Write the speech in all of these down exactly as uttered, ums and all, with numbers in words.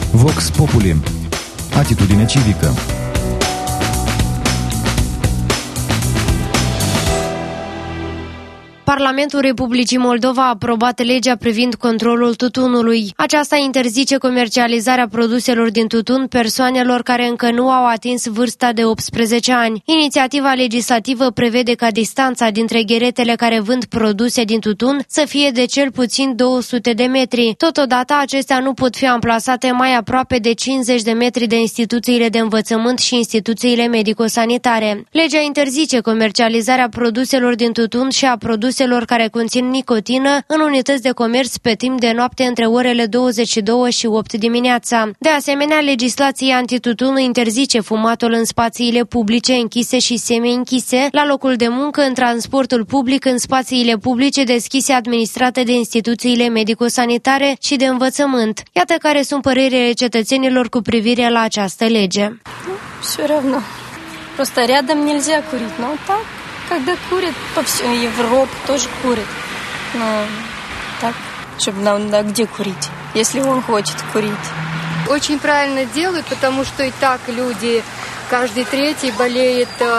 Vox Populi. Atitudine civică. Parlamentul Republicii Moldova a aprobat legea privind controlul tutunului. Aceasta interzice comercializarea produselor din tutun persoanelor care încă nu au atins vârsta de optsprezece ani. Inițiativa legislativă prevede ca distanța dintre gheretele care vând produse din tutun să fie de cel puțin două sute de metri. Totodată, acestea nu pot fi amplasate mai aproape de cincizeci de metri de instituțiile de învățământ și instituțiile medico-sanitare. Legea interzice comercializarea produselor din tutun și a produselor care conțin nicotină în unități de comerț pe timp de noapte între orele douăzeci și două și opt dimineața. De asemenea, legislația antitutun interzice fumatul în spațiile publice închise și semi-închise, la locul de muncă, în transportul public, în spațiile publice deschise administrate de instituțiile medico-sanitare și de învățământ. Iată care sunt părerile cetățenilor cu privire la această lege. Все равно. Просто рядом нельзя курить, но так, когда курят, по всей Европе тоже курят. Но так, чтобы нам, да, где курить, если он хочет курить. Очень правильно делают, потому что и так люди, каждый третий болеет э,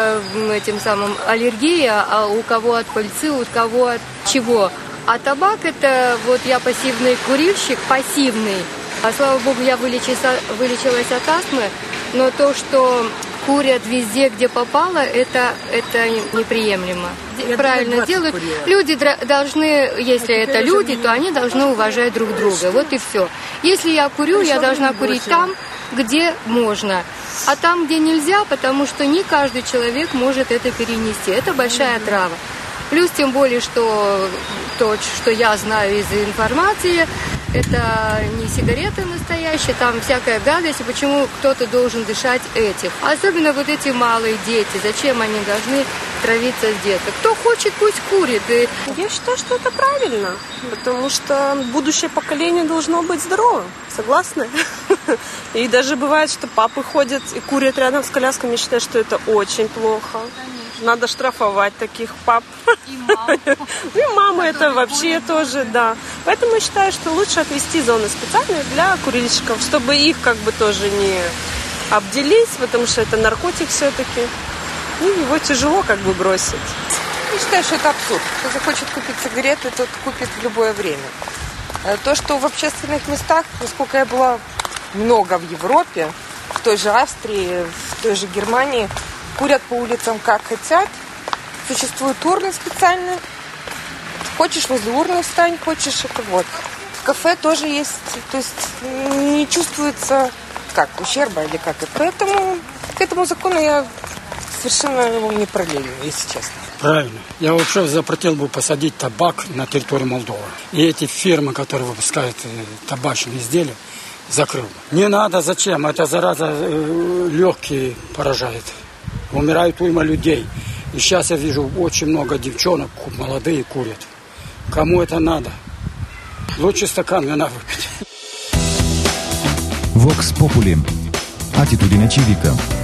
этим самым аллергией, а у кого от пыльцы, у кого от чего. А табак это, вот я пассивный курильщик, пассивный. А слава богу, я вылечилась, вылечилась от астмы, но то, что курят везде, где попало, это, это неприемлемо. Я правильно делают. Люди должны, если это люди, то они должны уважать друг друга. Вот и все. Если я курю, я должна курить там, где можно. А там, где нельзя, потому что не каждый человек может это перенести. Это большая трава. Плюс тем более, что то, что я знаю из информации, это не сигареты настоящие, там всякая гадость, и почему кто-то должен дышать этим. Особенно вот эти малые дети, зачем они должны травиться с детства? Кто хочет, пусть курит. И... Я считаю, что это правильно, потому что будущее поколение должно быть здоровым, согласны? И даже бывает, что папы ходят и курят рядом с колясками, я считаю, что это очень плохо. Надо штрафовать таких пап. И мам. И мамы это вообще тоже, да. Поэтому я считаю, что лучше отвести зоны специальные для курильщиков, чтобы их как бы тоже не обделить, потому что это наркотик все-таки. И его тяжело как бы бросить. Я считаю, что это абсурд. Кто захочет купить сигареты, тот купит в любое время. То, что в общественных местах, насколько я была много в Европе, в той же Австрии, в той же Германии, курят по улицам как хотят. Существуют урны специальные. Хочешь, возле урны встань, хочешь, это вот. В кафе тоже есть, то есть не чувствуется как ущерба или как это. Поэтому к этому закону я совершенно его не параллелю, если честно. Правильно. Я вообще запретил бы посадить табак на территории Молдовы. И эти фирмы, которые выпускают табачные изделия, закрыл. Не надо, зачем? Это зараза легкие поражает. Умирает уйма людей. И сейчас я вижу очень много девчонок, молодые курят. Кому это надо? Лучше стакан вина выпить. Vox Populi. Atitudine civică.